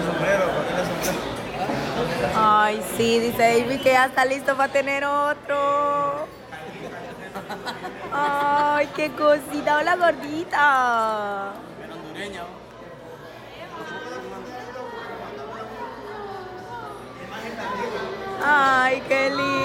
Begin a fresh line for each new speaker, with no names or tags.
Ay, sí, dice David que ya está listo para tener otro. Ay, qué cosita, hola gordita. Ay, qué lindo.